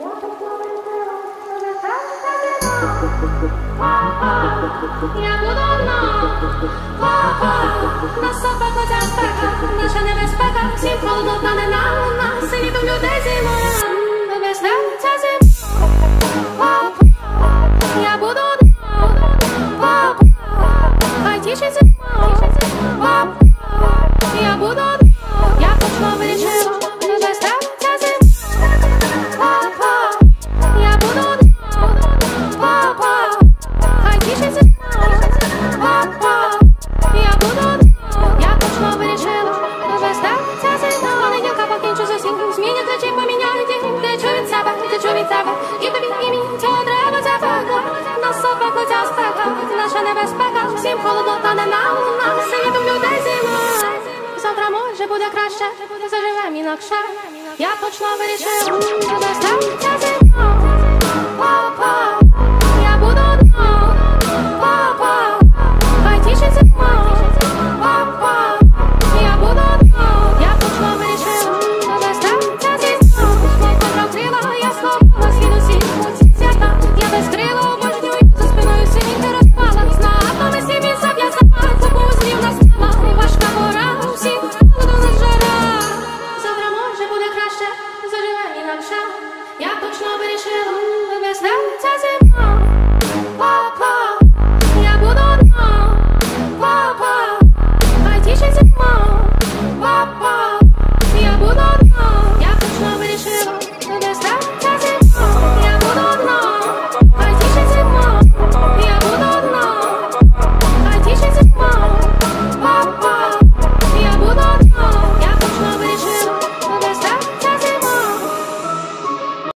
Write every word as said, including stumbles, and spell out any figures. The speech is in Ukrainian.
Я буду одна, на собак оця спека, наша небезпека, всім холодно та не на нас, світом людей зима, весна ця зима. Я буду одна, хай тішить зима. Я буду одна, я точно вирішила, весна ця зима. Я буду одна, хай тішить зима. Я буду одна, я точно вирішила, весна ця зима. Понеділка покінчу з усім, змінять речі, поміняють їх. Течу від себе, течу від себе, і тобі, і мені цього треба запека. Нас собаку ця спека, наша небезпека, всім холодно та не на нас, світом людей зима. Завтра може буде краще, заживем інакше, я точно вирішила, весна ця зима. Я буду одна, хай тішить зима. Я буду одна, я точно вирішила, весна ця зима. Покрила, я сховала схід усіх свята, я без крила обожнюю, за спиною синінки розпала. На атоми сім і сам я сама, купу слів настала, і важка пора, усіх холоду не жара. Завтра може буде краще, заживем інакше, я точно вирішила, весна ця зима.